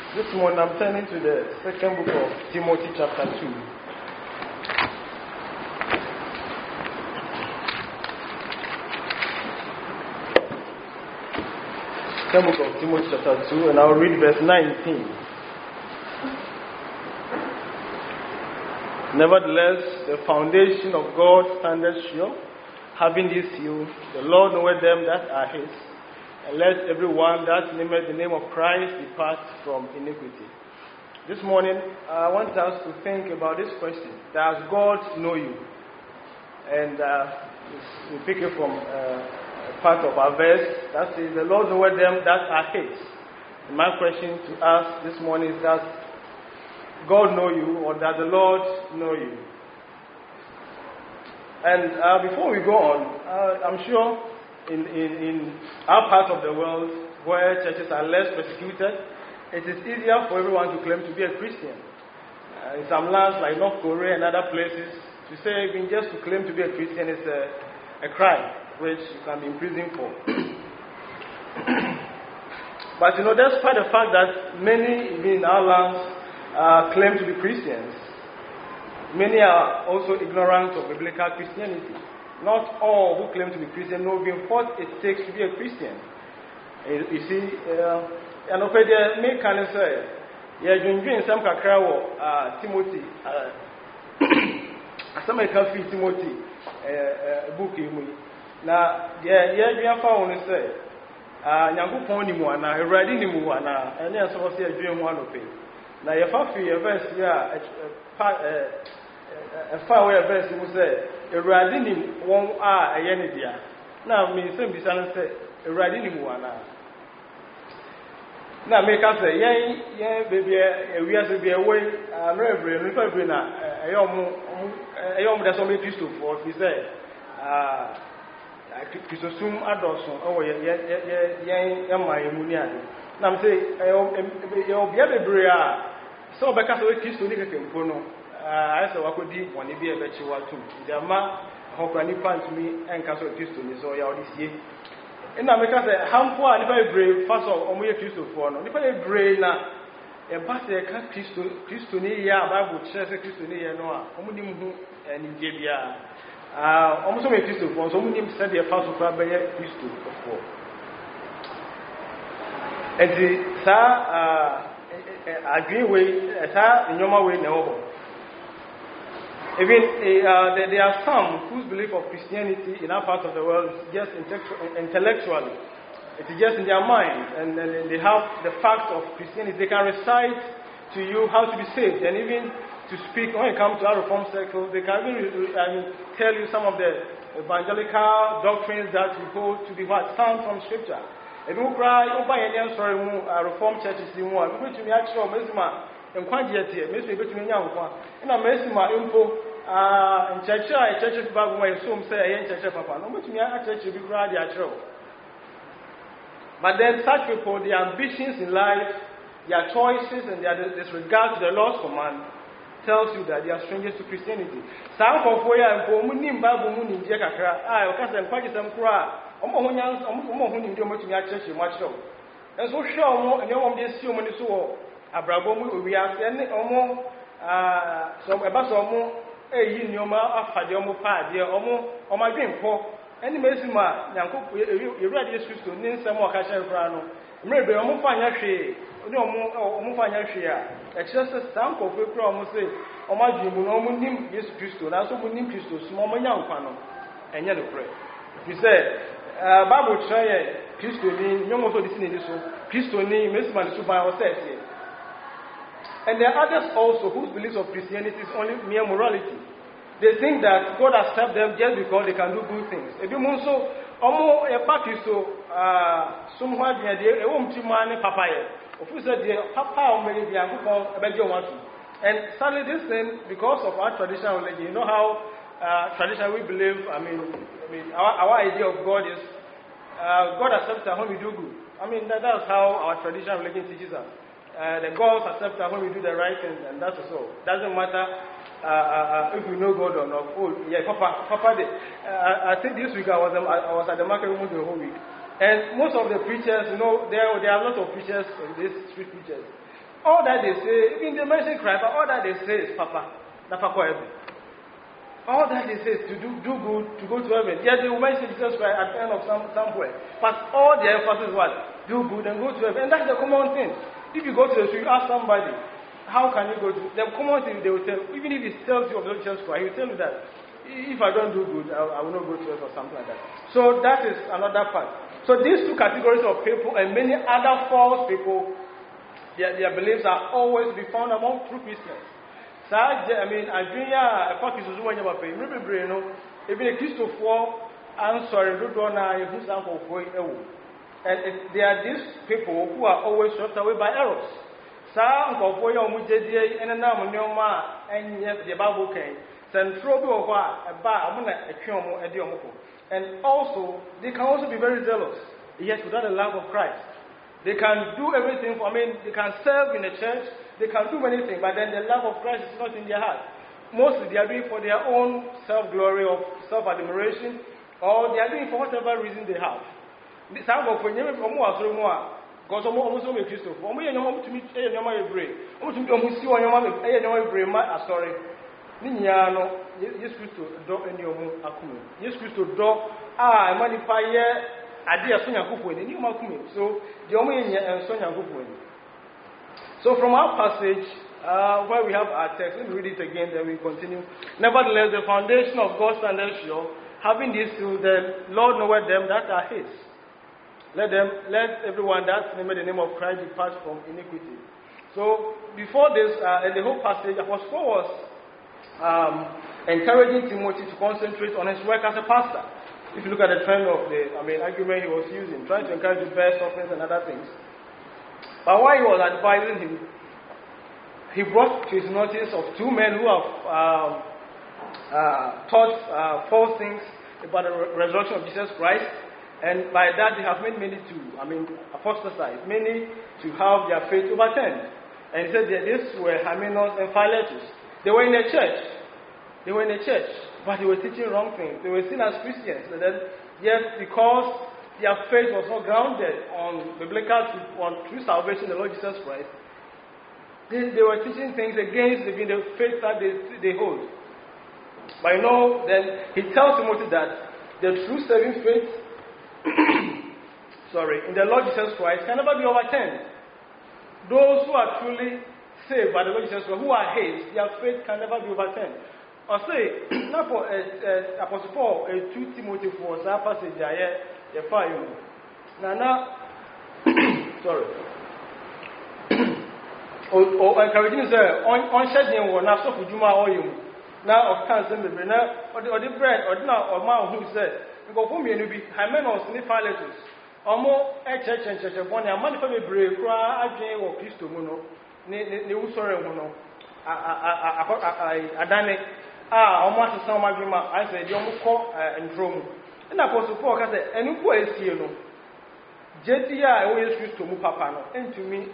This morning I'm turning to the second book of Timothy chapter 2. Second book of Timothy chapter 2, and I'll read verse 19. Nevertheless, the foundation of God standeth sure, having this seal, the Lord knoweth them that are his, and let everyone that nameth the name of Christ depart from iniquity. This morning, I want us to think about this question: does God know you? And we pick it from part of our verse that says, the Lord knoweth them that are his. And my question to us this morning is, does God know you, or does the Lord know you? And before we go on, I'm sure in our part of the world where churches are less persecuted, it is easier for everyone to claim to be a Christian. In some lands like North Korea and other places, to say even just to claim to be a Christian is a crime which you can be imprisoned for. But despite the fact that many in our lands claim to be Christians, many are also ignorant of biblical Christianity. Not all who claim to be Christian know what it takes to be a Christian. You see, and okay, there may kind of say, yeah, you doing some kakra Timothy, some can feel Timothy, book in now, yeah, you found to say, Yangu Ponimuana, a riding Nimuana, and then so say a dream one of it. Now, if I feel a verse here, a far away verse, you will say, a riding one a yenidia. Now, me simply say, a riding one. Now, make us say, yeah, baby, we have to be away, reverend, a young that's only Christo for, he said, Christosum Adolson, oh, yeah, my Munian. Now, I'm saying, you'll be a bria, so because of Christo Nicono. I saw I could do one be a virtual too. The man who can to me and Castle Christian is all this year. And now, because how far if I brave, first of all, we are Christian for no. If I brave now, a pastor can Christian, Bible says a Christian, no, Omunim and in Jabia. Almost a Christian for so many said the first of Christian for. And the sir agree with sir in your way no. Even there are some whose belief of Christianity in our part of the world is just intellectually. It is just in their mind, and they have the fact of Christianity. They can recite to you how to be saved, and even to speak when it comes to our reform circles. They can even tell you some of the evangelical doctrines that we hold to be what sound from Scripture. If you cry, you buy any sorry, reform churches in one. We go to the actual mesma. And quantity, Miss between young one. And I'm messing my info in churches Bible when some say, I church papa. No, but me, I church will be glad they are true. But then, such people, their ambitions in life, their choices, and their disregard to the Lord's command tells you that they are strangers to Christianity. Some of where I'm going, Bible Moon in Jakakra, I can't say, some cry. Omohunian, do much in your church, much so. And so, sure, more, and you won't be assuming so. Abrabomu we are sending omo some about omo eyi nyoma afade omo pa de omo omadwenpo eni mesima nyanko ewurade Yesu Kristo ni nsem o ka hye kra no mrebe omo fa nya hwe oni omo fa nya hwe a ekire sam ko fe kra omo se omadwenmu no omo nim Yesu Kristo na so mo nim Kristo so omo nya nkwa no enye no pray he said Bible try Kristo ni nyomo so disini ni so Kristo ni mesima ni so ba o say. And there are others also whose beliefs of Christianity is only mere morality. They think that God accepts them just because they can do good things. If you want so, almost a back is so, somewhat near the woman papa. Of course, the papa may be a good one. And sadly, this thing, because of our traditional religion, you know how traditionally we believe, I mean, our idea of God is God accepts us when we do good. I mean, that's how our traditional religion teaches us. The gods accept us when we do the right thing, and that's all. Doesn't matter if we know God or not. Oh, yeah, Papa did. I think this week I was at the market room the whole week, and most of the preachers, there are a lot of preachers, these street preachers. all that they say, even they mention Christ, but all that they say is Papa, all that they say is to do good, to go to heaven. Yes, they will mention Jesus Christ at the end of somewhere. But all the emphasis is what? Do good and go to heaven. And that's the common thing. If you go to the street, you ask somebody, how can you go to the common thing they will tell, even if he tells you of the Jesus Christ, he will tell you that if I don't do good, I will not go to heaven or something like that. So that is another part. So these two categories of people and many other false people, their beliefs are always to be found among true Christians. I mean, Adrian, fuck is one of my pain. Remember, even a Christopher, I'm sorry, who's uncle for and there are these people who are always swept away by errors. Some of you are Mujadi and a number and yet the Bible came. Send trouble a bar, a kiomo, a diomoko. And also, they can also be very zealous, yet without the love of Christ. They can do everything they can serve in the church. They can do many things, but then the love of Christ is not in their heart. Mostly they are doing for their own self-glory or self-admiration, or they are doing for whatever reason they have. Some of them are because almost all make Christopher. To me, sorry. Ninyano, yes, Christo, do and your moon accumulate. Yes, Christo, do, manify idea Sonia Kupu in new Makume. So the only and Sonia Kupu. So from our passage, where we have our text, let me read it again, then we continue. Nevertheless, the foundation of God's standard sure, having this to the Lord knoweth them that are his. Let everyone that name the name of Christ depart from iniquity. So before this, in the whole passage, Apostle Paul was encouraging Timothy to concentrate on his work as a pastor. If you look at the trend of the argument he was using, trying to encourage the best offerings and other things. But while he was advising him, he brought to his notice of two men who have taught false things about the resurrection of Jesus Christ. And by that, they have made many to, apostatize, many to have their faith overturned. And he said that these were Hymenaeus and Philetus. They were in the church. But they were teaching wrong things. They were seen as Christians. And then, yet, because their faith was not grounded on biblical truth, on true salvation, the Lord Jesus Christ, they were teaching things against the faith that they hold. But then he tells Timothy that the true saving faith in the Lord Jesus Christ can never be overturned. Those who are truly saved by the Lord Jesus Christ, who are his, their faith can never be overturned. I say, now for Apostle Paul, 2 Timothy 4, that passage there, the fire. Now, sorry. Encouraging sir, on shedding one, now so for Juma or you. Now, of cancer, the bread, or now, or man who said, because for me, you be Hymenaeus and Philetus. Almost a church and church of one, a man for me, brave, cry, again, or Christo Muno, Neusore Muno, Adane, almost some of them, I said, Yomuko and Drum. And Apostle Paul said, and who is here? Jetia always used to move Papano, and to me,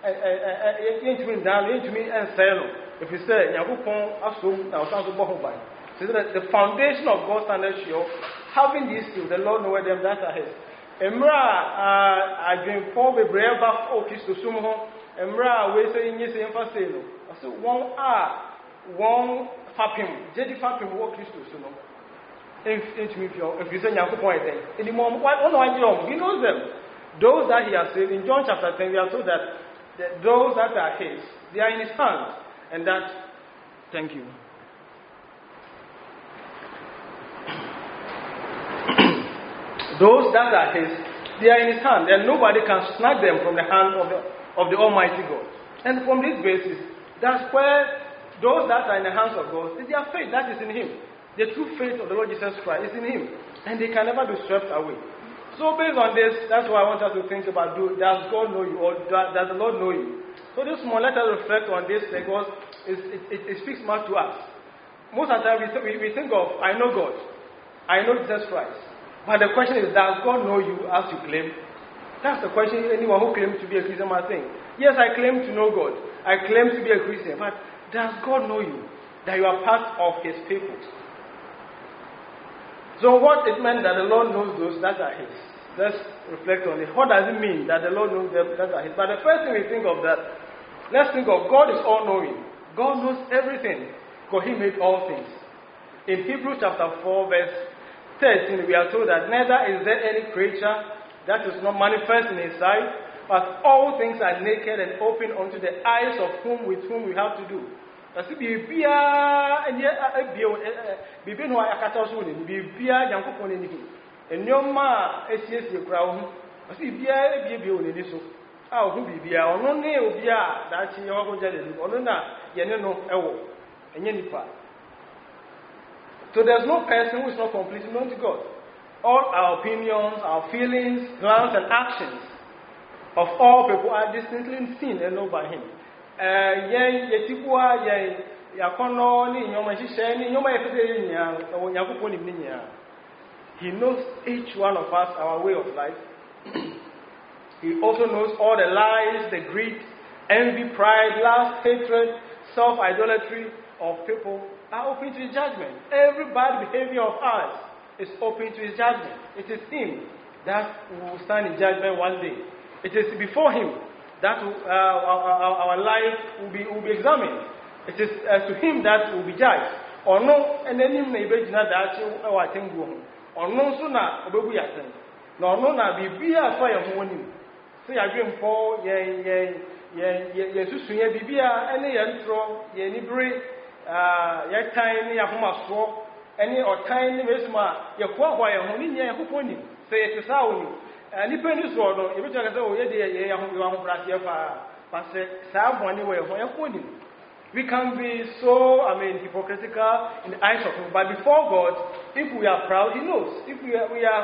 down into me and sell. If you say, Yakupon, assume, now sounds of Bohobay. So that the foundation of God's standard show, having these two, the Lord knoweth them that are his. Emra, I drink for the brave of Okis to Sumo, Emra, we say in yes, emphasino. I said, one fapping, Jedi fapping, walk Christ to Sumo. If you say Yakupon, then, anymore, what on he knows them. Those that he has said in John chapter 10, we are told that those that are his, they are in his hands. And that, thank you. Those that are his, they are in his hand, and nobody can snatch them from the hand of the Almighty God. And from this basis, that's where those that are in the hands of God, their faith that is in him. The true faith of the Lord Jesus Christ is in him, and they can never be swept away. So based on this, that's why I want us to think about, does God know you, or does the Lord know you? So this morning, let us reflect on this, because it speaks much to us. Most of the time, we think of, I know God, I know Jesus Christ. But the question is, does God know you as you claim? That's the question anyone who claims to be a Christian must think. Yes, I claim to know God. I claim to be a Christian. But does God know you? That you are part of his people? So what it meant that the Lord knows those that are his? Let's reflect on it. What does it mean that the Lord knows them that are his? But the first thing we think of that, let's think of God is all-knowing. God knows everything because He made all things. In Hebrews chapter 4 verse 13, we are told that neither is there any creature that is not manifest in His sight, but all things are naked and open unto the eyes of whom with whom we have to do. Kasi bibia enye ebio bibi no akata so ni bibia Nyankopon ni ni. Enyoma esiesie kura ho. Kasi bibia ebio ni so. A ohu bibia ono ne obia da chi yewa ko jale ni. Ono na ye ne no ewo. Enye nipa. So there's no person who is not completely known to God. All our opinions, our feelings, plans and actions of all people are distinctly seen and known by Him. He knows each one of us, our way of life. He also knows all the lies, the greed, envy, pride, lust, hatred, self-idolatry of people are open to His judgment. Every bad behavior of ours is open to His judgment. It is Him that will stand in judgment one day. It is before Him that our life will be examined. It is to Him that will be judged. Or no, and then Him may be judged that I think go. Or no sooner obebu yasen. No no na bibia fa ye ho nim. Say adwem po ye susu ye bibia ene ye ntro ye nibere ye tan ne ahoma so ene otan ne mesuma ye kwakwa ye ho ni nya ye kokoni. Say ye tsa oni. Nipa ni so no ye betwa ka say o ye de ye ho brase ye fa pase sa boni we ho ye koni. We can be so, hypocritical in the eyes of Him. But before God, if we are proud, He knows. If we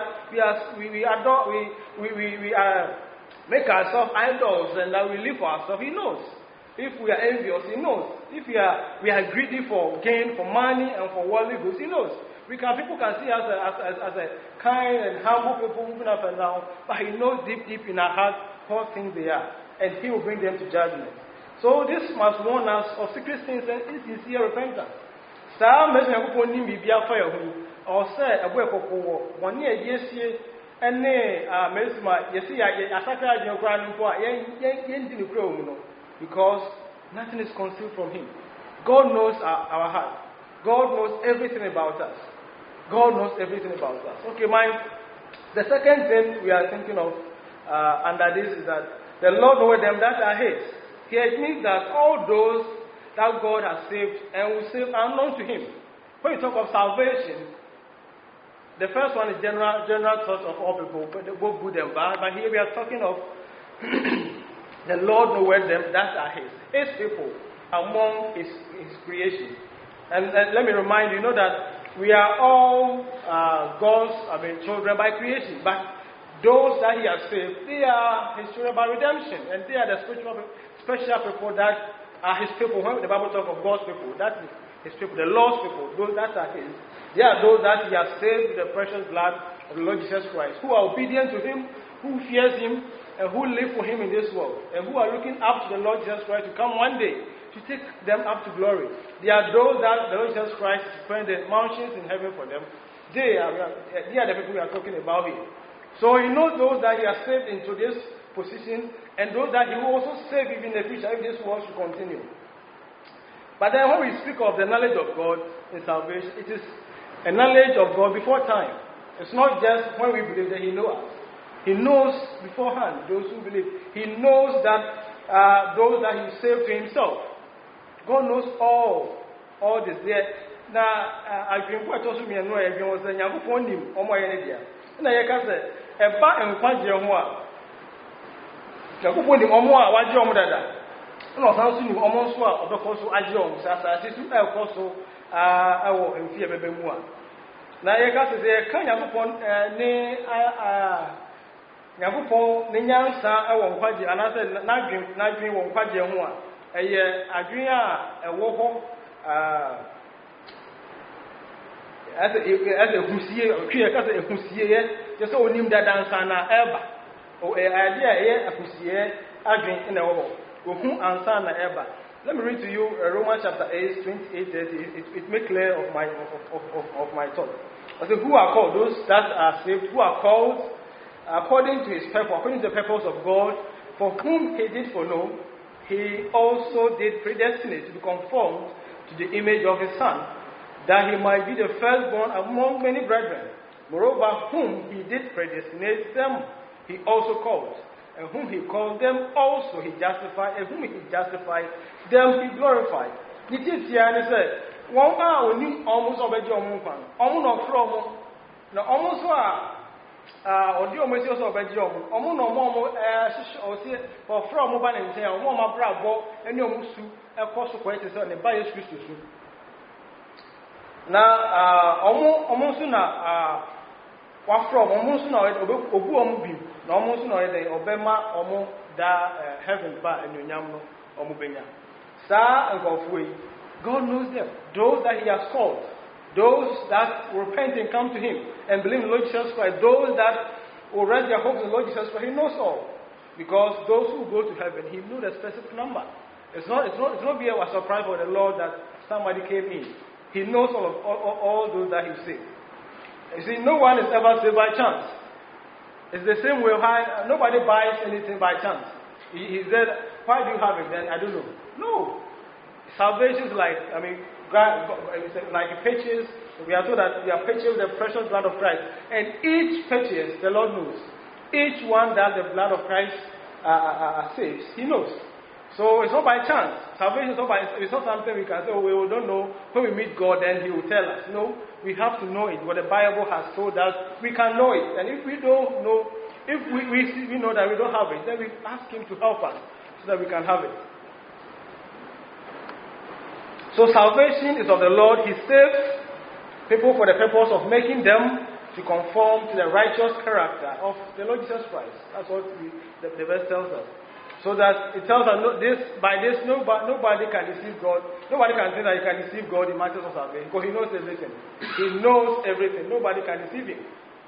make ourselves idols and that we live for ourselves, He knows. If we are envious, He knows. If we are greedy for gain, for money, and for worldly goods, He knows. People can see us as a kind and humble people moving up and down, but He knows deep in our heart what things they are, and He will bring them to judgment. So this must warn us of secret sins and insincere repentance. Sa mesi Nyankopon nim bibia fa yahu or say abo ekokowo woni ayesie ene mesima yesi ya asaka adwen kra npo a yen di ne kra omu no, because nothing is concealed from Him. God knows our heart. God knows everything about us. God knows everything about us. Okay, the second thing we are thinking of under this is that the Lord knoweth them that are His. Here it means that all those that God has saved and will save are known to Him. When you talk of salvation, the first one is general thought of all people, both good and bad. But here we are talking of the Lord knoweth them that are His people among His creation. And let me remind you, that we are all God's children by creation, but those that He has saved, they are His children by redemption, and they are the special people that are His people. When the Bible talks of God's people, that is His people, the lost people, those that are His. They are those that He has saved with the precious blood of the Lord Jesus Christ, who are obedient to Him, who fears Him, and who live for Him in this world, and who are looking up to the Lord Jesus Christ to come one day to take them up to glory. They are those that the Lord Jesus Christ is preparing the mountains in heaven for them. They are the people we are talking about here. So He knows those that He has saved into this position, and those that He will also save even in the future if this world should continue. But then when we speak of the knowledge of God in salvation, it is a knowledge of God before time. It's not just when we believe that He knows us. He knows beforehand those who believe. He knows that those that He saved to Himself. God knows all this. Now, I think what also me and no, I was saying, "I'm going to him, or my idea." And I can say, "A back and punch your one." You go put him on more. What you want that? No, sounds you almost well. Of course, I join. So I see two also. I will in fear baby more. Now you can say, "Can you go on ne Nyankopon ne nyansa e wo nkwaje anase na dwen wo nkwaje ho a eye adwen a ewo ho as a husie otwe ka say husie ye so onim da dansa na eba o ade a ye ahusie adwen na wo ohu ansa na eba. Let me read to you Romans chapter 8 28 it make clear of my thought. I say, who are called? Those that are saved, who are called according to His purpose, according to the purpose of God, for whom He did foreknow, he also did predestinate to be conformed to the image of his Son, that he might be the firstborn among many brethren. Moreover, whom he did predestinate, them he also called. And whom he called, them also he justified. And whom he justified, them he glorified. Nititia said, one hour we almost obey your moon. Almost from now, almost or the almost also obey your moon. Almost no more or see or from mobile and say, or more bravo, and your musu, a cost of quite a bias Christus. Now, almost what from almost now, Obu na almost no dey obema omo da heaven ba enyonyam no omo benya sa nkofo yi. God knows them, those that he has called, those that repent and come to him and believe in Lord Jesus Christ, those that will rest their hopes in Lord Jesus Christ. He knows all, because those who go to heaven, he knows the specific number. It's not be a surprise for the Lord that somebody came in. He knows all those that he saved. You see, no one is ever saved by chance. It's the same way. Nobody buys anything by chance. He said, why do you have it? Then I don't know. No. Salvation is like purchase. We are told that we are purchased with the precious blood of Christ. And each purchase, the Lord knows. Each one that the blood of Christ saves, he knows. So it's not by chance. Salvation is it's not something we can say, oh, we don't know. When we meet God, then he will tell us. No, we have to know it. What the Bible has told us, we can know it. And if we don't know, if we know that we don't have it, then we ask him to help us so that we can have it. So salvation is of the Lord. He saves people for the purpose of making them to conform to the righteous character of the Lord Jesus Christ. That's what the verse tells us. So that it tells us by this nobody can deceive God. Nobody can say that he can deceive God in matters of salvation, because he knows everything. He knows everything. Nobody can deceive him.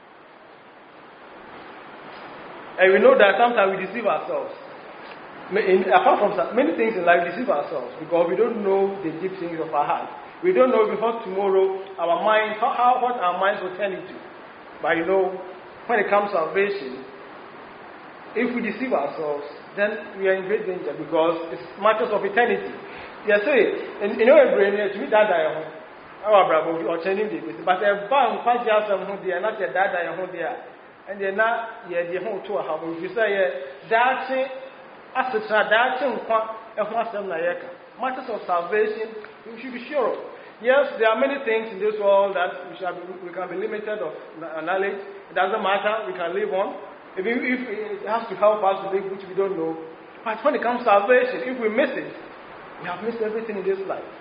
And we know that sometimes we deceive ourselves. Apart from many things in life, we deceive ourselves because we don't know the deep things of our heart. We don't know before tomorrow our minds, what our minds will turn into. But when it comes to salvation, if we deceive ourselves, then we are in great danger, because it's matters of eternity. They say, and brain to be that our bravo or changing the but a bomb quite just some who they are not your dad, and they're not yet the whole tour. How would you say that? As a tradition, matters of salvation, we should be sure of. Yes, there are many things in this world that we can be limited of knowledge. It doesn't matter, we can live on. If it has to help us to live, which we don't know. But when it comes to salvation, if we miss it, we have missed everything in this life.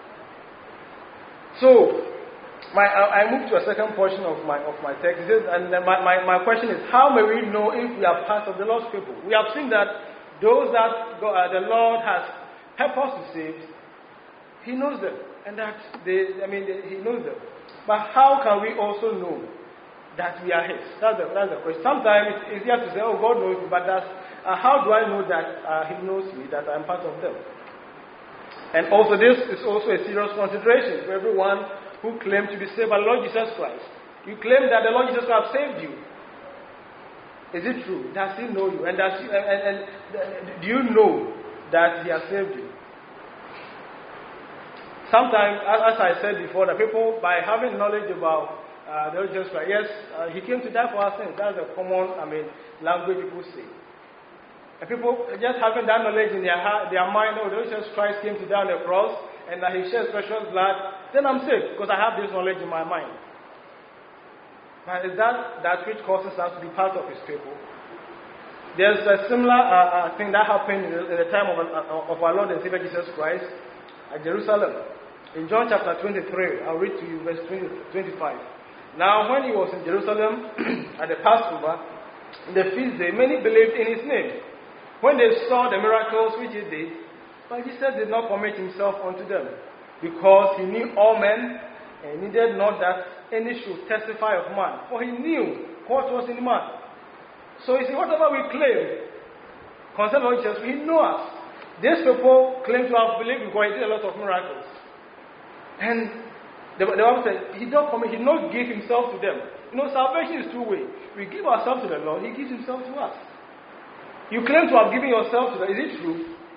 So, I move to a second portion of my text. It says, and my question is, how may we know if we are part of the lost people? We have seen that those that the Lord has helped us to save, he knows them. And that he knows them. But how can we also know that we are his? That's the question. Sometimes it's easier to say, oh, God knows me, but how do I know that he knows me, that I'm part of them? And also this is also a serious consideration for everyone who claims to be saved by the Lord Jesus Christ. You claim that the Lord Jesus Christ saved you. Is it true? Does he know you? And do you know that he has saved you? Sometimes, as I said before, the people, by having knowledge about the Lord Jesus Christ, yes, he came to die for our sins. That's the common, language people say. And people just having that knowledge in their heart, their mind, oh, the Lord Jesus Christ came to die on the cross, and that he shed precious blood, then I'm saved, because I have this knowledge in my mind. But is that which causes us to be part of his people? There's a similar thing that happened in the time of our Lord and Savior Jesus Christ at Jerusalem. In John chapter 23, I'll read to you verse 25. Now, when he was in Jerusalem at the Passover, in the feast day, many believed in his name, when they saw the miracles which he did. But Jesus did not commit himself unto them, because he knew all men, and needed not that any should testify of man, for he knew what was in man. So you see, whatever we claim concerning Jesus, he knows us. These people claim to have believed because he did a lot of miracles. And the Bible said, he did not give himself to them. Salvation is two-way. We give ourselves to the Lord, he gives himself to us. You claim to have given yourself to them. Is it true?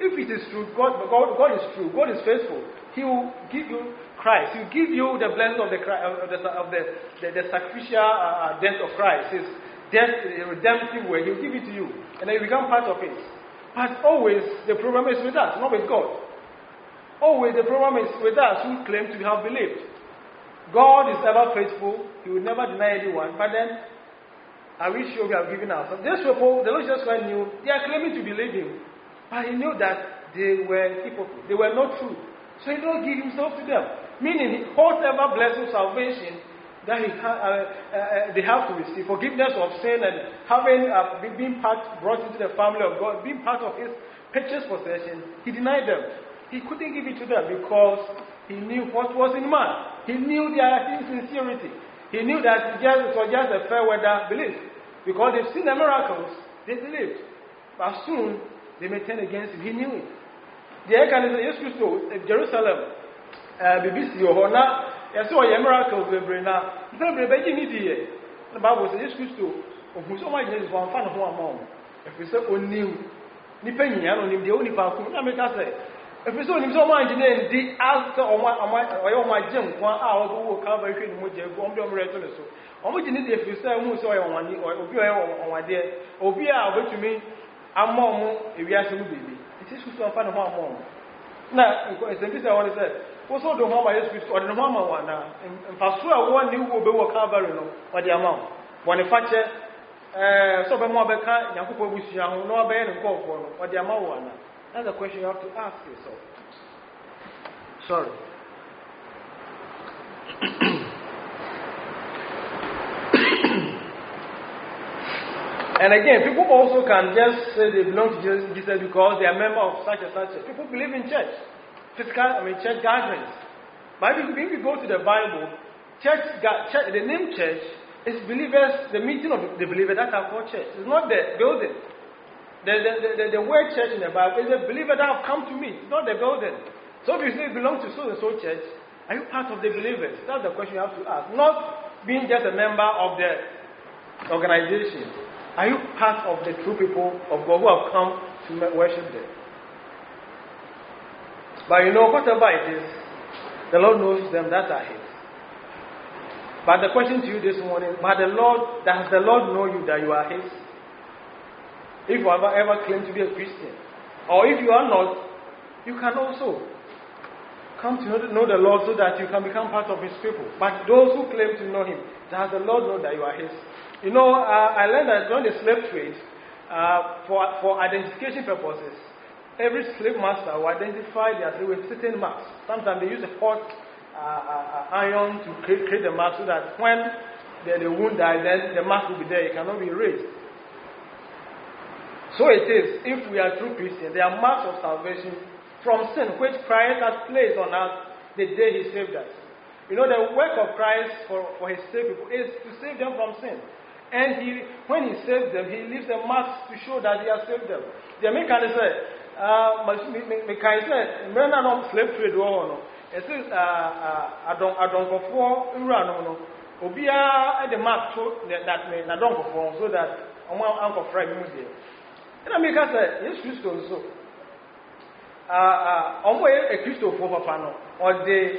if it is true, God is true, God is faithful, He will give you Christ. He will give you the blessing of the sacrificial death of Christ. His death, the redemptive way, He will give it to you. And then you become part of it. But always, the problem is with us, not with God. Always, the problem is with us who claim to have believed. God is ever faithful. He will never deny anyone. But then, are we sure we have given ourselves? These people, the Lord Jesus Christ knew, they are claiming to believe Him. But He knew that they were hypocrites. They were not true. So He did not give Himself to them. Meaning, whatever blessing, salvation that they have to receive, forgiveness of sin and having been brought into the family of God, being part of His purchased possession, He denied them. He couldn't give it to them because He knew what was in man. He knew their insincerity. He knew that it was just a fair weather belief. Because they've seen the miracles, they believed. But soon, they may turn against Him. He knew it. The Ekan is Jerusalem, BBC, or now, I saw a miracle, the Bible says, Jesus Christ, who so much is one fan of one mom. If we say, oh, new, Nippeni, I don't need the only part, I make us say. If we saw him so much, then the answer on my gym, 1 hour who will cover everything, which you won't be able to so. How much you need if you say, who saw on one or my dear, or be out to me, I'm mom, if you ask me, baby. It is so fun of one mom. Now, it's a bit I want to say. What's all the home I used to or the mama one now? And for sure, one new will be covering or the amount. When a fatcher, so by more better, Yakupo Bushia, no bear and call for or the amount one. That's a question you have to ask yourself. Sorry. And again, people also can just say they belong to Jesus because they are members of such and such. People believe in church, church gatherings. But if you go to the Bible, church, the name church is believers, the meeting of the believers that are called church. It's not the building. The word church in the Bible is a believer that have come to meet, not the building. So if you say you belong to so and so church, are you part of the believers? That's the question you have to ask. Not being just a member of the organization. Are you part of the true people of God who have come to worship them? But whatever it is, the Lord knows them that are His. But the question to you this morning, does the Lord know you that you are His? If you ever claim to be a Christian, or if you are not, you can also come to know the Lord so that you can become part of His people. But those who claim to know Him, does the Lord know that you are His? I learned that during the slave trade, for identification purposes, every slave master will identify their slave with certain marks. Sometimes they use a hot iron to create the mark so that when the wound dies, then the mark will be there. It cannot be erased. So it is, if we are true Christians, there are marks of salvation from sin, which Christ has placed on us the day He saved us. The work of Christ for His saved people is to save them from sin. And when He saves them, He leaves the marks to show that He has saved them. The American said, men are not slave trade, it says, I don't go for Urano, Obia at the mark that may not go for, so that Uncle Frank Museum. And America said, yes, Christo so. A Christo for Pano, or the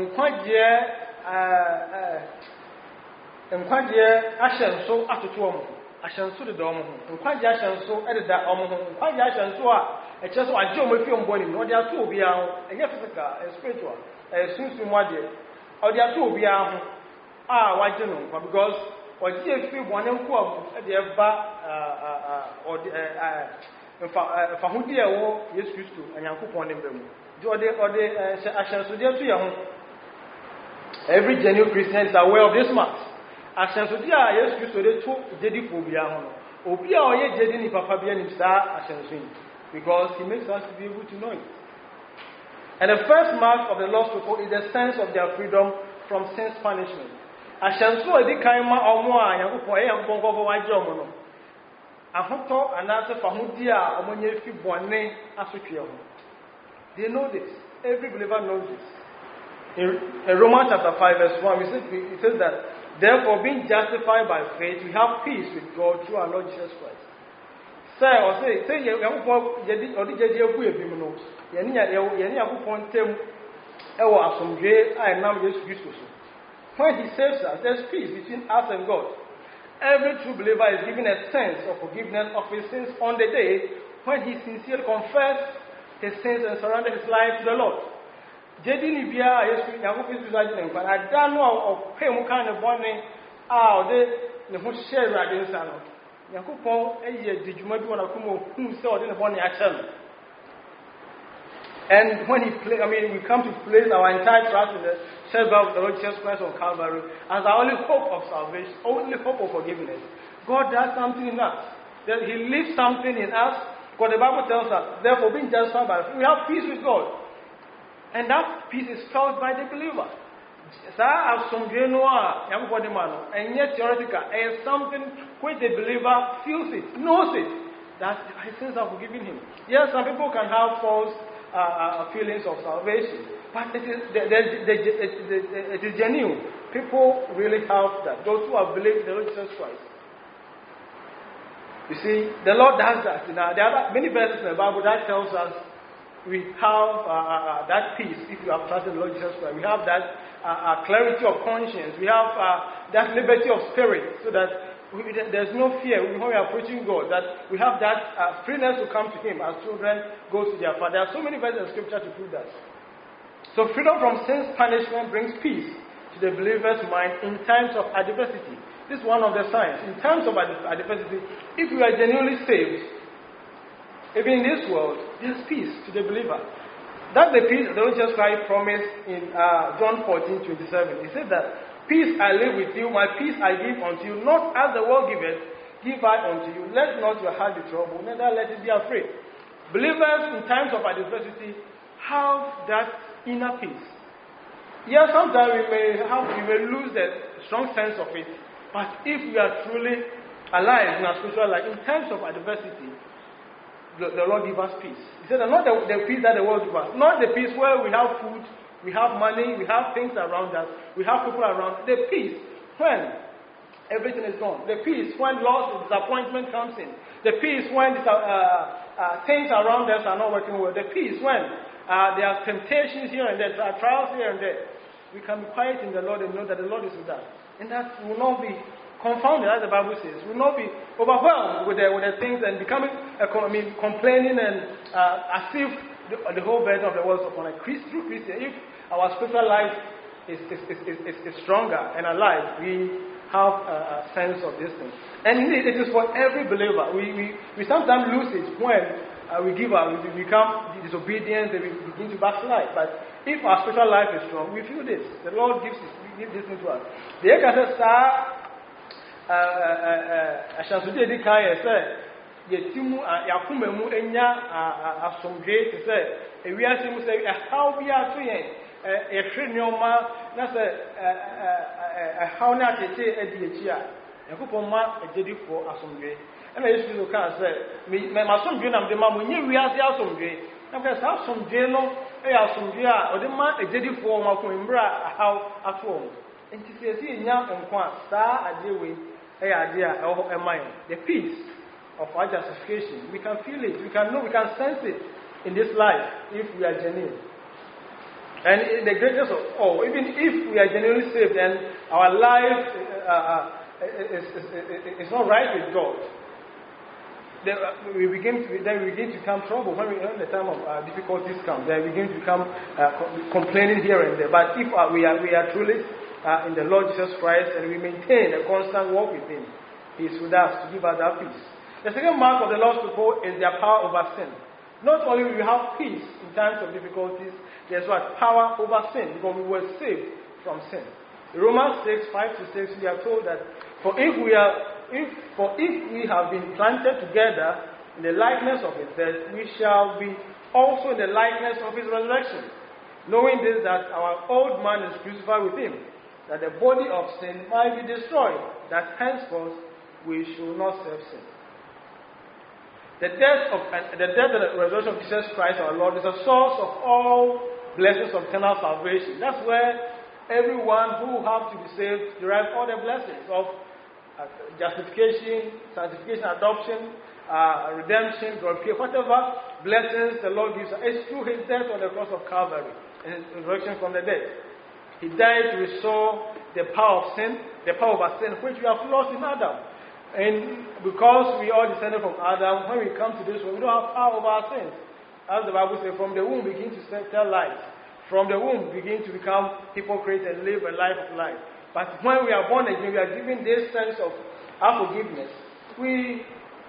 Ashen so after 2 months. Ashen so the dome, and quite Ashen so added that quite Ashen so a chest of a Joe Murphy on Bonnie, or there are 2 beyond, and physical and spiritual, as soon as you want it, or there are 2 beyond. Why do you know? Because or if you want to go at the or for who dear yes used to and you upon them. I shall suggest to you every genuine Christian is aware of this matter. I shall suggest yes used to the 2 Jedi phobia. Obia or ye Jedi Papa Bian Star, I shall swing because He makes us to be able to know it. And the first mark of the lost people is the sense of their freedom from sin's punishment. Ashanso edi kaima omo a Yankopon e yankopon go waje omo no ahoto anase fahudi a omo nya fi bone asotwe ho. They know this. Every believer knows this. In Romans chapter 5 verse 1 it says that therefore being justified by faith we have peace with God through our Lord Jesus Christ. Say or say young folk, Yedi Abu Bimino, Yenia Bupon Tem, Ewa from J, I am now just useful. When he saves us, there's peace between us and God. Every true believer is given a sense of forgiveness of his sins on the day when he sincerely confessed his sins and surrendered his life to the Lord. Jadi ni bia Yesu Yakobus bisaji ne kwa ada no of pay mu kan ne bone a ode ne ho share rade nsa no. Yakobon eye dijuma bi wona kuma hu se ode ne bone a chel. And when we come to place our entire trust in the shed blood of the Lord Jesus Christ on Calvary as our only hope of salvation, only hope of forgiveness. God does something in us. That He leaves something in us. Because the Bible tells us, therefore, being justified by faith, we have peace with God. And that peace is felt by the believer. And yet, theoretically, it's something which the believer feels it, knows it, that his sins are forgiven him. Yes, some people can have false feelings of salvation, but it is genuine. People really have that. Those who have believed in the Lord Jesus Christ. You see, the Lord does that. Now, there are many verses in the Bible that tells us we have that peace if you have trusted the Lord Jesus Christ. We have that clarity of conscience. We have that liberty of spirit, so that there's no fear when we are approaching God. That we have that freeness to come to Him as children go to their Father. There are so many verses in Scripture to prove that. So freedom from sin's punishment brings peace to the believer's mind in times of adversity. This is one of the signs. In times of adversity, if you are genuinely saved, even in this world, there's peace to the believer. That's the peace the Lord Jesus Christ promised in John 14:27. He said that, peace I live with you, my peace I give unto you, not as the world giveth, give I unto you. Let not your heart be troubled, neither let it be afraid. Believers in times of adversity have that inner peace. Yes, sometimes we may lose the strong sense of it, but if we are truly alive in our spiritual life, in times of adversity, the Lord gives us peace. He said, not the peace that the world gives us, not the peace where we have food, we have money, we have things around us, we have people around. The peace when everything is gone. The peace when loss and disappointment comes in. The peace when things around us are not working well. The peace when there are temptations here and there, there are trials here and there. We can be quiet in the Lord and know that the Lord is with us. And that will not be confounded, as the Bible says. We will not be overwhelmed with the things and becoming, complaining and as if the whole burden of the world is upon a true Christian. If our spiritual life is stronger and alive, we have a sense of this thing. And indeed, it is for every believer. We sometimes lose it when we give up, we become disobedient, and we begin to backslide. But if our spiritual life is strong, we feel this. The Lord gives this thing to us. The Ekasa Ashansude Edikaya said, Yetimu Yakumemu Enya Asomdre to say, we ask him to say, how we are doing a Trinioma, that's how not a day at the Chia. Yakupoma a dedi for Asomdre. And I used to say, my son Junam, the Mamu, we ask the Asomdre. And there's some Jeno, some Jia, or the man a dedi for Makuimbra, how at home. And to say, Yam and Kwan, Star, a dear way, a idea, a mind. The peace of our justification. We can feel it, we can know, we can sense it in this life if we are genuine. And the greatest of all, even if we are genuinely saved and our life is not right with God, then we begin to become trouble when the time of difficulties come. Then we begin to become complaining here and there. But if we are truly in the Lord Jesus Christ and we maintain a constant walk with Him, He is with us to give us that peace. The second mark of the Lord's people is their power over sin. Not only will we have peace in times of difficulties, there's what? Power over sin, because we were saved from sin. In Romans 6:5-6, we are told that if we have been planted together in the likeness of His death, we shall be also in the likeness of His resurrection. Knowing this, that our old man is crucified with Him, that the body of sin might be destroyed, that henceforth we should not serve sin. The death and the resurrection of Jesus Christ our Lord is a source of all blessings of eternal salvation. That's where everyone who has to be saved derives all the blessings of justification, sanctification, adoption, redemption, glorification, whatever blessings the Lord gives us, it's through his death on the cross of Calvary and his resurrection from the dead. He died to restore the power of sin, the power of our sin, which we have lost in Adam. And because we all descended from Adam, when we come to this world, we don't have power over our sins. As the Bible says, from the womb begin to tell lies. From the womb begin to become hypocrites and live a life of life. But when we are born again, we are given this sense of our forgiveness. We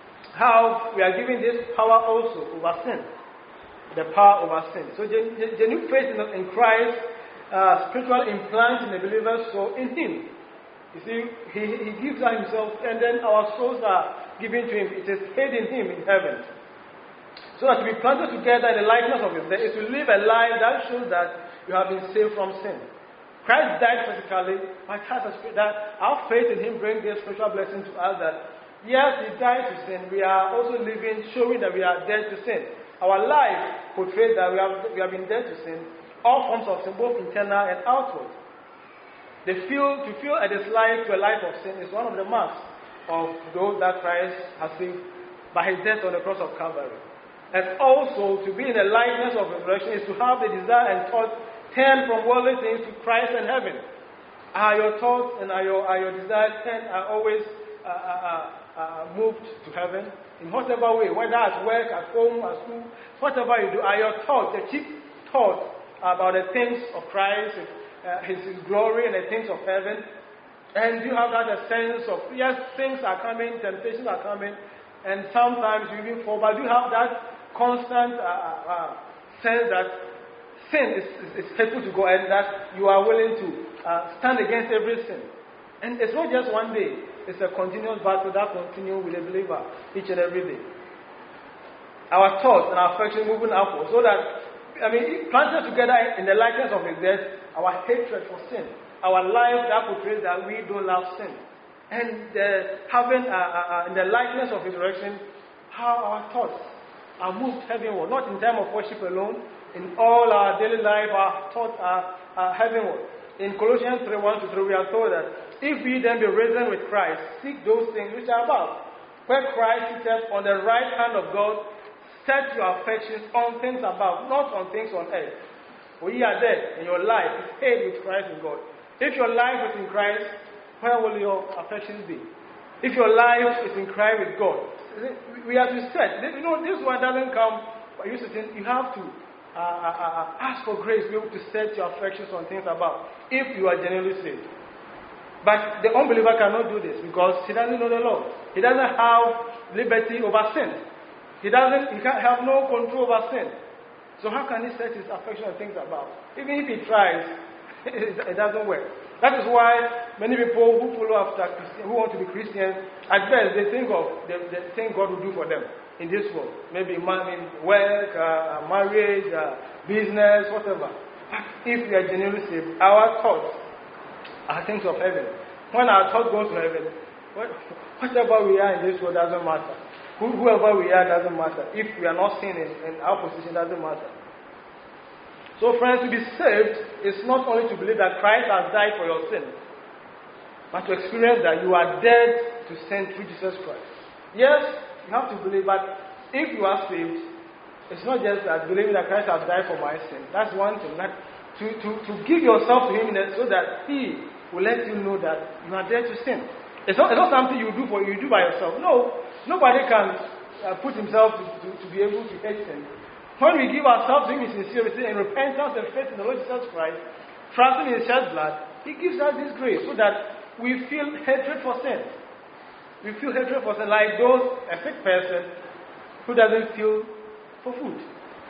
are given this power also over sin. The power over sin. So the new faith in Christ, spiritual implant in the believer's soul in him. You see, he gives us himself, and then our souls are given to him. It is hid in him in heaven. So that we be planted together in the likeness of him. That is to live a life that shows that you have been saved from sin. Christ died physically, but that our faith in him brings this spiritual blessing to us that, yes, he died to sin. We are also living, showing that we are dead to sin. Our life portrays that we have been dead to sin. All forms of sin, both internal and outward. To feel a dislike to a life of sin is one of the marks of those that Christ has saved by his death on the cross of Calvary. And also, to be in the likeness of resurrection is to have the desire and thought turn from worldly things to Christ and heaven. Are your thoughts and are your desires always moved to heaven? In whatever way, whether at work, at home, at school, whatever you do, are your thoughts, the chief thoughts about the things of Christ, his glory and the things of heaven? And do you have that sense of, yes, things are coming, temptations are coming, and sometimes you even fall, but do you have that constant sense that sin is hateful to God and that you are willing to stand against every sin? And it's not just one day, it's a continuous battle that continues with a believer each and every day. Our thoughts and our affection moving upward, so that, planted together in the likeness of his death, our hatred for sin, our life that portrays that we don't love sin, and having in the likeness of his resurrection, how our thoughts are moved heavenward, not in time of worship alone. In all our daily life, our thoughts are heavenward. In Colossians 3:1-3, we are told that if we then be risen with Christ, seek those things which are above, where Christ sits on the right hand of God. Set your affections on things above, not on things on earth. For ye are dead, and your life is hid with Christ in God. If your life is in Christ, where will your affections be? If your life is in Christ with God, we have to set. This one doesn't come by you sitting. You have to ask for grace to be able to set your affections on things above, if you are genuinely saved. But the unbeliever cannot do this because he doesn't know the Lord. He doesn't have liberty over sin. He can't have no control over sin. So how can he set his affection on things above? Even if he tries, it doesn't work. That is why many people who follow after who want to be Christians, at best they think of the thing God will do for them in this world. Maybe money, work, marriage, business, whatever. If we are genuinely saved, our thoughts are things of heaven. When our thought goes to heaven, whatever we are in this world doesn't matter. Whoever we are doesn't matter. If we are not sinning, and our position doesn't matter. So friends, to be saved is not only to believe that Christ has died for your sin, but to experience that you are dead to sin through Jesus Christ. Yes, you have to believe, but if you are saved, it's not just that believing that Christ has died for my sin. That's one thing. That to give yourself to him so that he will let you know that you are dead to sin. It's not something you do by yourself. No. Nobody can put himself to be able to hate sin. When we give ourselves to him in sincerity and repentance and faith in the Lord Jesus Christ, trusting in his shed blood, he gives us this grace so that we feel hatred for sin. We feel hatred for sin like a sick person who doesn't feel for food.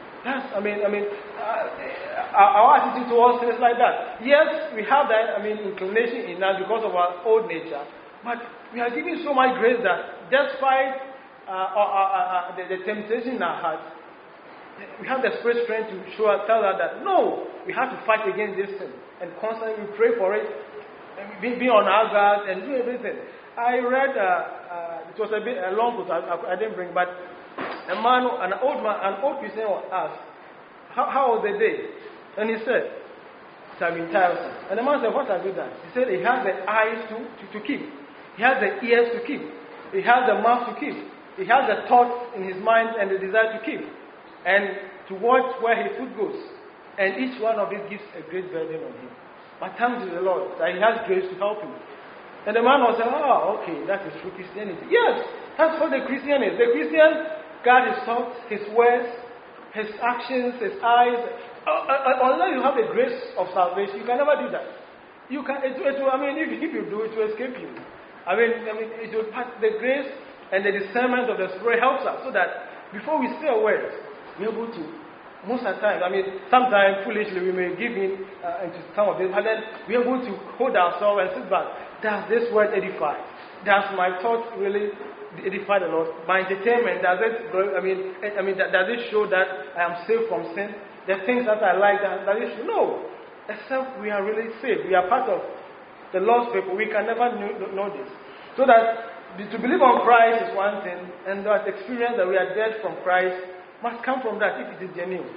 Our attitude towards sin is like that. Yes, we have that, inclination in us because of our old nature. But we are given so much grace that despite the temptation in our hearts, we have the spirit strength to tell us that no, we have to fight against this sin. And constantly we pray for it, and be on our guard and do everything. I read, it was a long book, I didn't bring, but an old Christian was asked, how was the day? And he said, it has been tiresome. And the man said, what have you done? He said he has the eyes to keep. He has the ears to keep. He has the mouth to keep. he has a thought in his mind and a desire to keep, and to watch where his foot goes. And each one of it gives a great burden on him. But thanks to the Lord that he has grace to help him. And the man was saying, oh, okay, that is true Christianity. Yes, that's what the Christian is. The Christian guards his thoughts, his words, his actions, his eyes. Unless you have the grace of salvation, you can never do that. You can. If you do, it will escape you. It will pass. The grace and the discernment of the Spirit helps us so that before we say a word, we're able to. Most of the time, sometimes foolishly we may give in into some of this, but then we're able to hold ourselves and sit back. Does this word edify? Does my thought really edify the Lord? My entertainment, does it? Does it show that I am saved from sin? The things that I like, does it show? No. Except we are really saved. We are part of the lost people. We can never know this. So that to believe on Christ is one thing, and that experience that we are dead from Christ must come from that if it is genuine.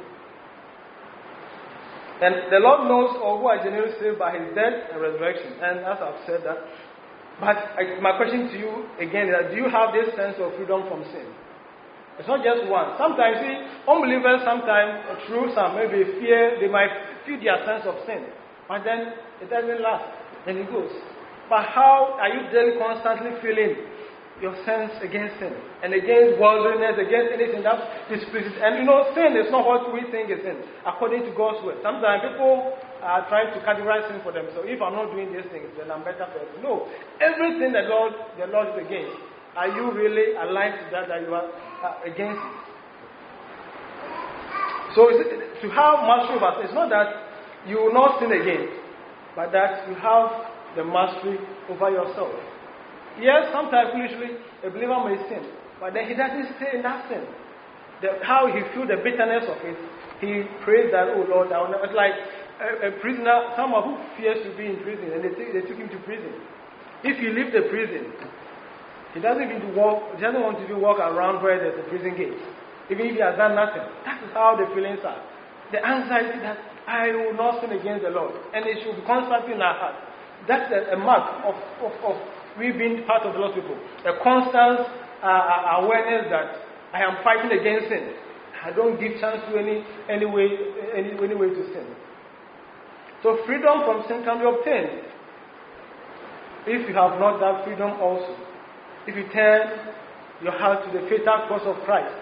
And the Lord knows all who are genuinely saved by His death and resurrection. And as I've said that, but my question to you again is that do you have this sense of freedom from sin? It's not just one. Sometimes, unbelievers sometimes, through some maybe fear, they might feel their sense of sin. But then it doesn't last. Then it goes. But how are you daily constantly feeling your sense against sin and against worldliness, against anything that displeases? And sin is not what we think is sin, according to God's word. Sometimes people are trying to categorize sin for them. So if I'm not doing these things, then I'm better for it. No. Everything the Lord is against, are you really aligned to that you are against it? So to have mastery over sin, it's not that you will not sin again, but that you have the mastery over yourself. Yes, sometimes foolishly a believer may sin, but then he doesn't stay in that sin. How he feels the bitterness of it, he prays that, oh Lord, it's like a prisoner, someone who fears to be in prison, and they took him to prison. If he leaves the prison, he doesn't want to even walk around where there's a prison gate, even if he has done nothing. That is how the feelings are. The anxiety that I will not sin against the Lord, and it should be constantly in our heart. That's a mark of we being part of the Lord's people. A constant awareness that I am fighting against sin. I don't give chance to any way to sin. So freedom from sin can be obtained if you have not that freedom also. If you turn your heart to the fatal cross of Christ.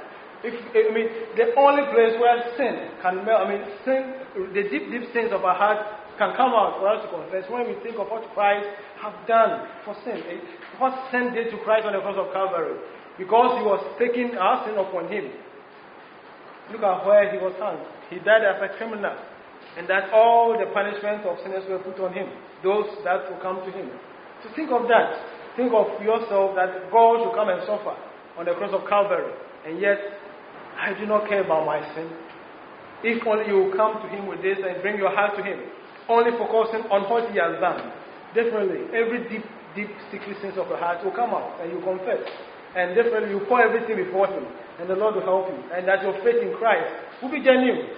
The only place where sin can sin, the deep sins of our heart can come out for us to confess when we think of what Christ has done for sin. What sin did to Christ on the cross of Calvary. Because he was taking our sin upon him. Look at where he was hung. He died as a criminal. And that all the punishment of sinners were put on him. Those that will come to him. So think of that. Think of yourself that God should come and suffer on the cross of Calvary. And yet, I do not care about my sin. If only you will come to him with this and bring your heart to him. Only focusing on what he has done. Definitely, every deep, sickly sins of your heart will come out and you confess. And definitely, you pour everything before him. And the Lord will help you. And that your faith in Christ will be genuine.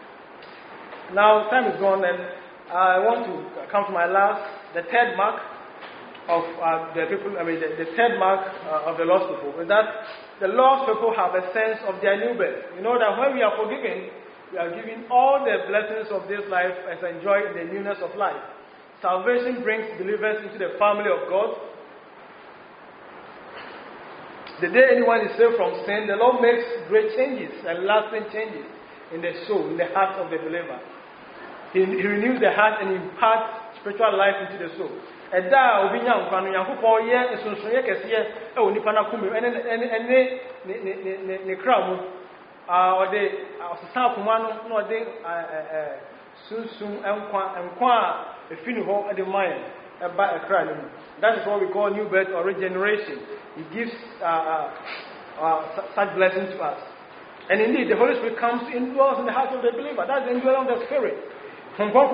Now, time is gone, and I want to come to the third mark of the people. The third mark of the lost people is that the lost people have a sense of their new birth. You know that when we are forgiven, we are given all the blessings of this life as enjoyed in the newness of life. Salvation brings believers into the family of God. The day anyone is saved from sin, the Lord makes great changes and lasting changes in the soul, in the heart of the believer. He renews the heart and imparts spiritual life into the soul. And that will be young. When you are here, it's so you can see it. Oh, you can come and the crowd. Or the South Kumano, no, they soon and qua a funeral at the mind about a crowd. That is what we call new birth or regeneration. It gives such blessings to us. And indeed, the Holy Spirit comes to indwells in the heart of the believer. That's the indwelling of the Spirit. And you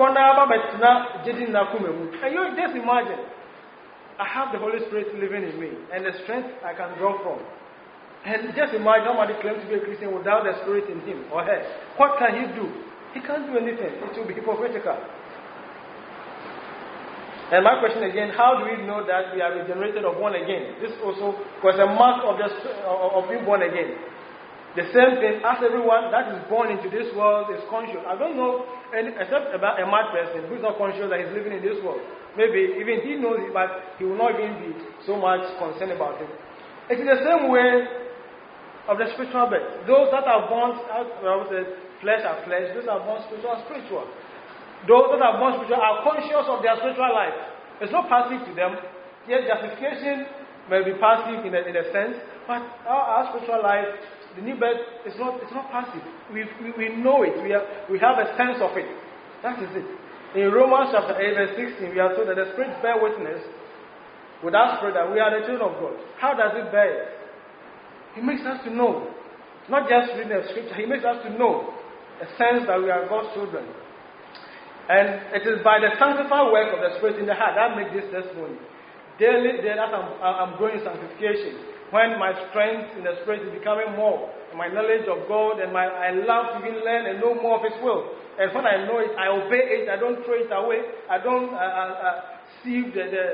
just imagine, I have the Holy Spirit living in me, and the strength I can draw from. And just imagine somebody claims to be a Christian without the Spirit in him or her. What can he do? He can't do anything. It will be hypocritical. And my question again, how do we know that we are regenerated or born again? This also was a mark of being born again. The same thing as everyone that is born into this world is conscious. I don't know any, except about a mad person who is not conscious that he's living in this world. Maybe even he knows it, but he will not even be so much concerned about it. It is the same way of the spiritual birth. Those that are born, as I said, flesh are flesh. Those that are born spiritual are spiritual. Those that are born spiritual are conscious of their spiritual life. It's not passive to them. Yes, justification may be passive in a sense, but our spiritual life, the new birth, it's not passive. We know it. We have a sense of it. That is it. In Romans chapter 8, verse 16, we are told that the Spirit bear witness with our spirit that we are the children of God. How does it bear it? He makes us to know. Not just reading the scripture, He makes us to know a sense that we are God's children. And it is by the sanctified work of the Spirit in the heart that makes this testimony. Daily, as I'm growing in sanctification, when my strength in the Spirit is becoming more, my knowledge of God, and I love to even learn and know more of His will. And when I know it, I obey it. I don't throw it away. I don't sieve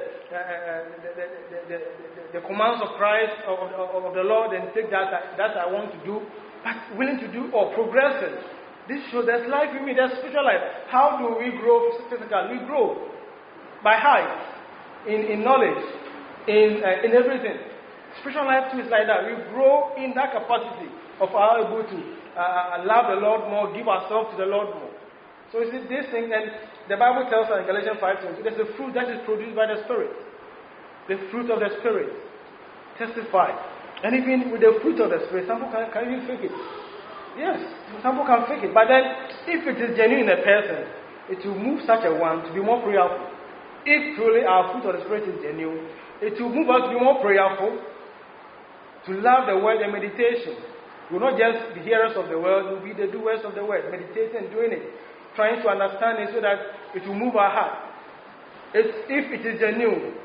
the commands of Christ, of the Lord, and take that I want to do, but willing to do or progressing. This shows there's life in me, there's spiritual life. How do we grow physically? We grow by height, in knowledge, in everything. Spiritual life too is like that. We grow in that capacity of our able to love the Lord more, give ourselves to the Lord more. So you see this thing, and the Bible tells us in Galatians 5:22, there's a fruit that is produced by the Spirit. The fruit of the Spirit. Testify. And even with the fruit of the Spirit, some people can even fake it. Yes, some people can fake it. But then, if it is genuine in a person, it will move such a one to be more prayerful. If truly our fruit of the Spirit is genuine, it will move us to be more prayerful, to love the word and meditation. We will not just be hearers of the word, we will be the doers of the word, meditating and doing it, trying to understand it so that it will move our heart. If it is genuine,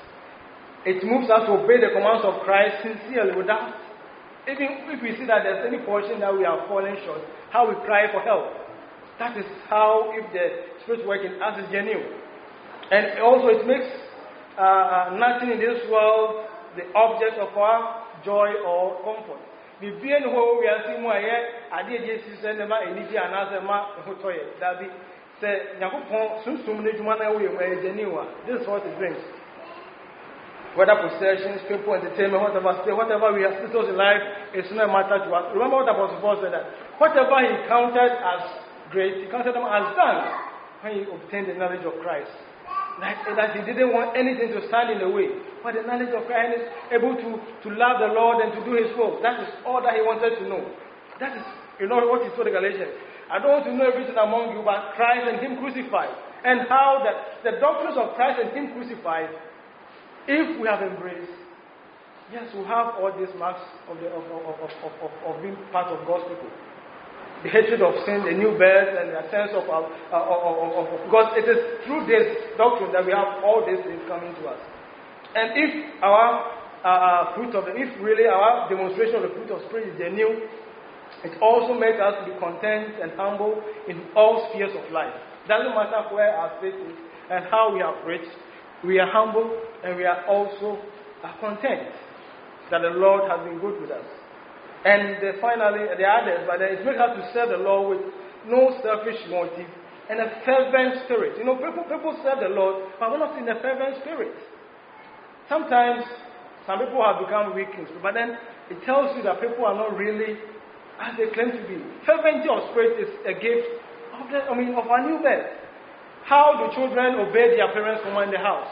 it moves us to obey the commands of Christ sincerely without, even if we see that there's any portion that we are falling short, how we cry for help. That is how, if the Spirit working us is genuine. And also it makes nothing in this world the object of our joy or comfort. The being who we are seeing more yet, I did yes, send them energy and other mark who toy that be say, Yakupon, soon Jumana, we are genuine. This is what it brings. Whether possessions, people, entertainment, whatever we have status in life, it's no matter to us. Remember what Apostle Paul said that whatever he counted as great, he counted them as done when he obtained the knowledge of Christ. That he didn't want anything to stand in the way. But the knowledge of Christ is able to love the Lord and to do His will. That is all that he wanted to know. That is, what he told the Galatians. I don't want to know everything among you but Christ and Him crucified. And how the doctrines of Christ and Him crucified, if we have embraced, yes, we have all these marks of being part of God's people. The hatred of sin, the new birth, and the sense of because it is through this doctrine that we have all these things coming to us. And if our if really our demonstration of the fruit of Spirit is genuine, it also makes us be content and humble in all spheres of life. Doesn't matter where our faith is and how we have preached, we are humble and we are also content that the Lord has been good with us. And finally, the others, but it makes us to serve the Lord with no selfish motive and a fervent spirit. People serve the Lord, but we're not in a fervent spirit. Sometimes, some people have become weak in spirit, but then it tells you that people are not really as they claim to be. Fervency of spirit is a gift of our new birth. How do children obey their parents' command in the house?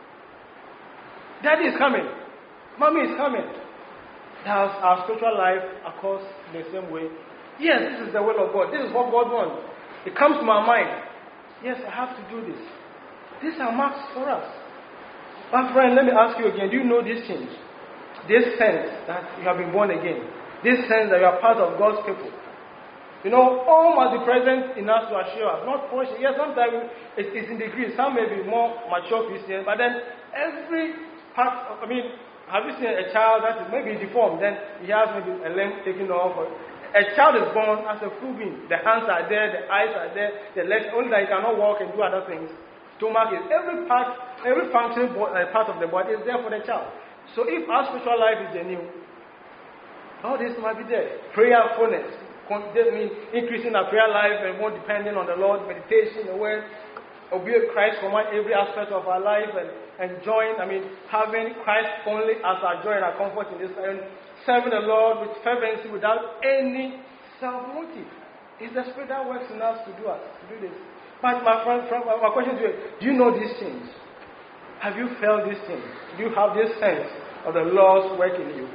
Daddy is coming. Mommy is coming. Does our spiritual life occurs in the same way? Yes, this is the will of God. This is what God wants. It comes to my mind. Yes, I have to do this. These are marks for us. My friend, let me ask you again. Do you know these things? This sense that you have been born again. This sense that you are part of God's people. All must be present in us to assure us. Not portion. Yes, sometimes it's in degrees. Some may be more mature Christians. But then every part, have you seen a child that is maybe deformed? Then he has maybe a limb taken off. A child is born as a full being. The hands are there, the eyes are there, the legs, only that he cannot walk and do other things. stomach is, every functioning part of the body is there for the child. So if our spiritual life is genuine, all this might be there. Prayerfulness, increasing our prayer life and more depending on the Lord, meditation, the word, obey Christ command every aspect of our life and having Christ only as our joy and our comfort in this life, and serving the Lord with fervency without any self-motive. It's the Spirit that works in us to do this. But my friend, my question to you, do you know these things? Have you felt these things? Do you have this sense of the Lord's work in you?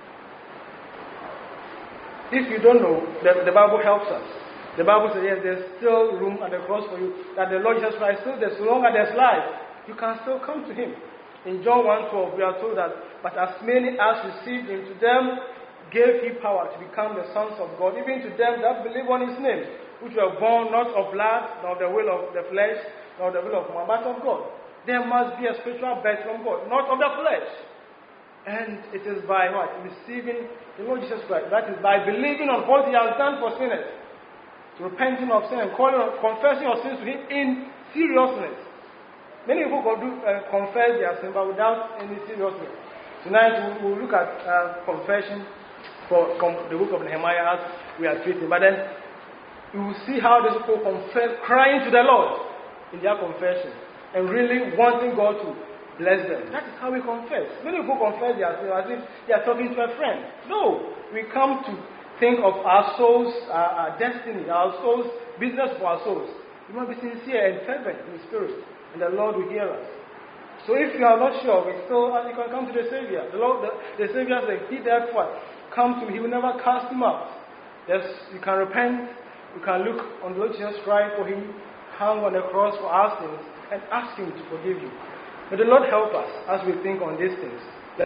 If you don't know, the Bible helps us. The Bible says, yes, there's still room at the cross for you, that the Lord Jesus Christ still there. So long as there's life, you can still come to Him. In John 1:12, we are told that, but as many as received Him, to them gave He power to become the sons of God, even to them that believe on His name, which were born not of blood, nor of the will of the flesh, nor of the will of man, but of God. There must be a spiritual birth from God, not of the flesh. And it is by what? Receiving the Lord Jesus Christ. That is by believing on what He has done for sinners. Repenting of sin and confessing your sins to Him in seriousness. Many people confess their sin, but without any seriousness. Tonight we will look at confession from the book of Nehemiah as we are treating. But then you will see how these people confess, crying to the Lord in their confession, and really wanting God to bless them. That is how we confess. Many people confess their sin as if they are talking to a friend. No, we come to think of our souls, our destiny, our souls, business for our souls. We must be sincere and fervent in the Spirit, and the Lord will hear us. So if you are not sure, you can come to the Savior. The Savior said, He therefore come to me, He will never cast him out. Yes, you can repent, you can look on the Lord Jesus Christ for Him, hang on the cross for our sins, and ask Him to forgive you. May the Lord help us as we think on these things.